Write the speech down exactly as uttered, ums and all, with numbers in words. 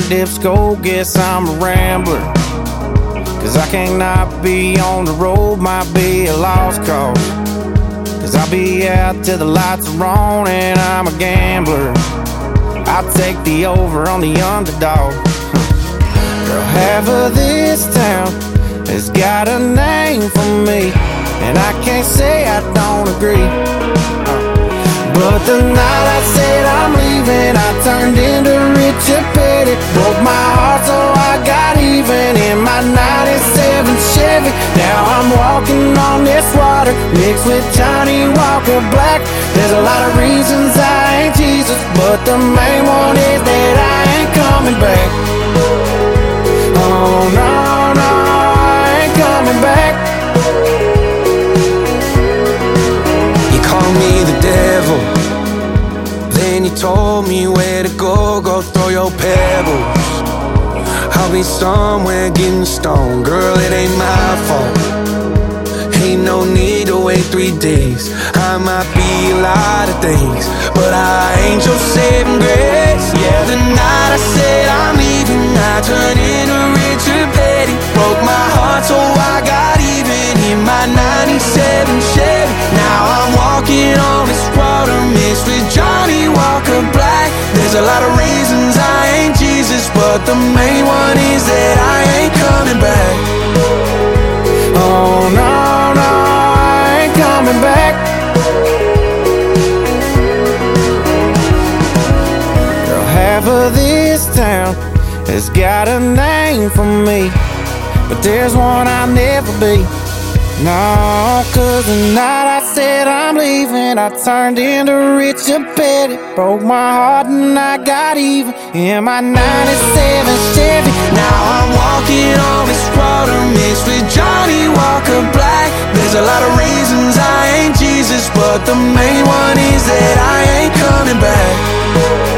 Dipsco, guess I'm a rambler. Cause I can't not be on the road, might be a lost cause. Cause I'll be out till the lights are on and I'm a gambler. I'll take the over on the underdog. Girl, half of this town has got a name for me, and I can't say I don't agree. But the night I said I'm leaving, I turned into Richard Petty. Broke my heart so I got even in my ninety-seven Chevy. Now I'm walking on this water mixed with Johnny Walker Black. There's a lot of reasons I ain't Jesus, but the main one is that I ain't coming back. Oh no, no, I ain't coming back. You call me the devil, then you told me where to go, go throw your pebbles. I'll be somewhere getting stoned, girl, it ain't my fault. Ain't no need to wait three days. I might be a lot of things, but I ain't your saving grace. Yeah, the night I said I'm leaving, I turned into Richard Petty. Broke my heart so I got even in my ninety-seven Chevy. Now I'm walking on this water mixed with Johnny Walker Black. There's a lot of reasons I ain't Jesus, but the main one is that I ain't coming back. Oh no, no, I ain't coming back. Girl, half of this town has got a name for me, but there's one I'll never be. No, cause the night I said I'm leaving, I turned into Richard Petty. Broke my heart and I got even in my ninety-seven Chevy. Now I'm walking on this water mixed with Johnny Walker Black. There's a lot of reasons I ain't Jesus, but the main one is that I ain't coming back.